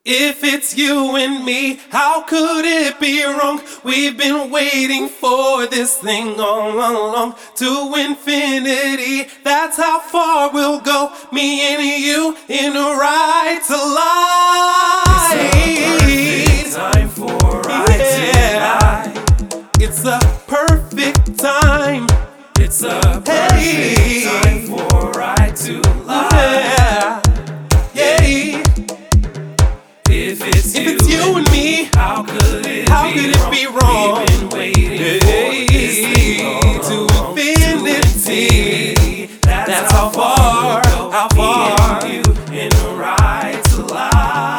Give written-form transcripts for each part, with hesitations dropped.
If it's you and me, how could it be wrong? We've been waiting for this thing all along. To infinity, that's how far we'll go. Me and you in a ride to life. It's a perfect time for a ride tonight. It's a perfect time. It's a perfect time for a ride to life. Yeah. If it's you and me, how could it be wrong? We've been waiting for this thing to infinity. That's how far, me and you in a ride to life.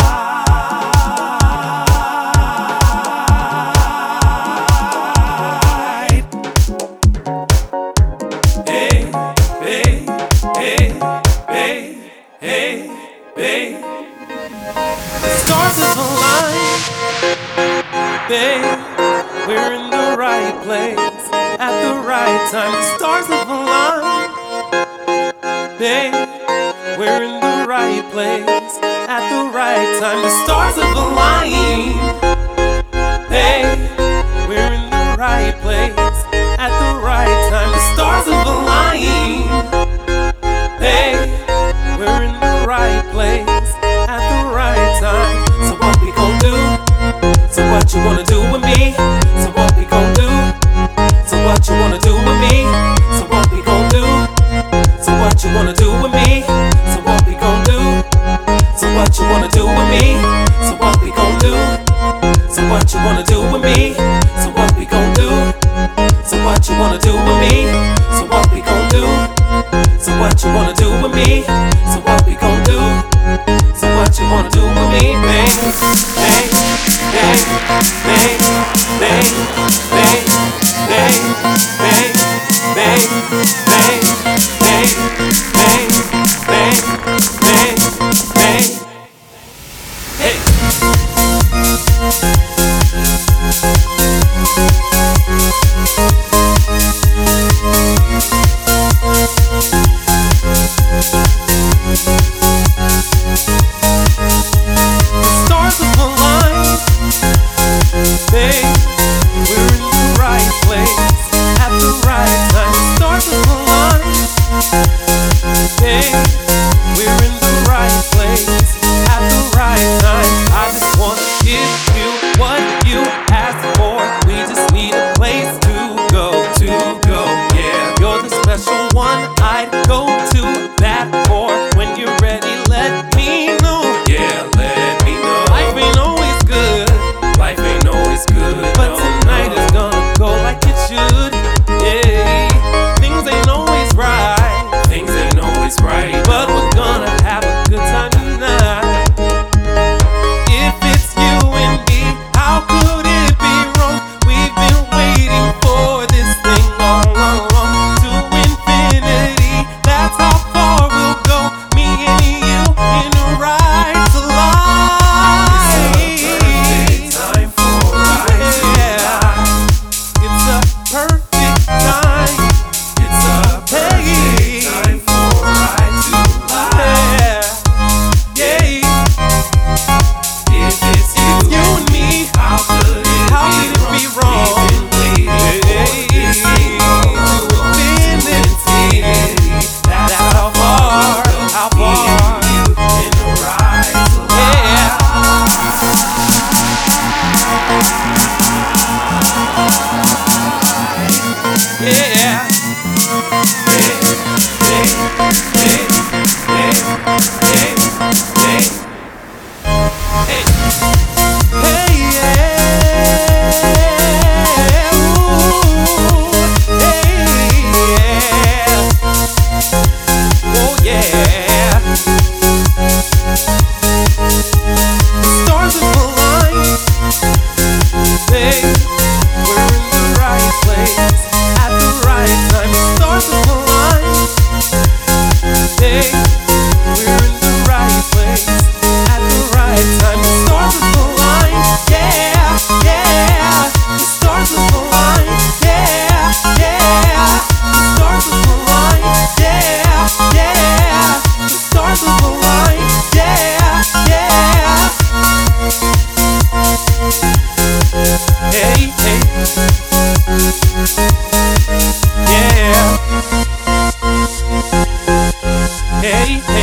Hey, hey, hey, hey, hey, hey. The stars have aligned, babe. We're in the right place at the right time. The stars have aligned, babe. We're in the right place at the right time. The stars have aligned, babe. We're in the right place at the right time. The stars have aligned, babe. We're in the right place at the right time. So what we gon' do? So what you wanna do with me? So what we gon' do? So what you wanna do with me? So what we gon' do? So what you wanna do with me? So what we gon' do? So what you wanna do with me? So what we gon' do? So what you wanna do with me? So what we gon' do? So what you wanna do with me? So what we gon' do? So what you wanna do with me? So what we gon' do? So what you wanna do with me, babe? Babe, babe, babe, babe, babe, babe, babe, babe, babe, babe, babe, babe, babe, babe. Hey. Stars of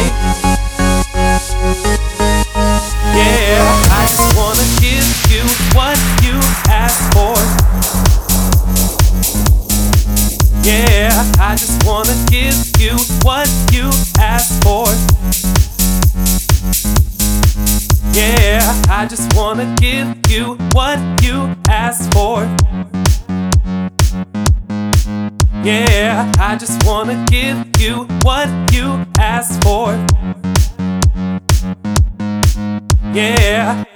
Yeah, I just wanna give you what you asked for. Yeah, I just wanna give you what you asked for. Yeah, I just wanna give you what you asked for. Yeah, I just wanna give you what you asked for. Yeah.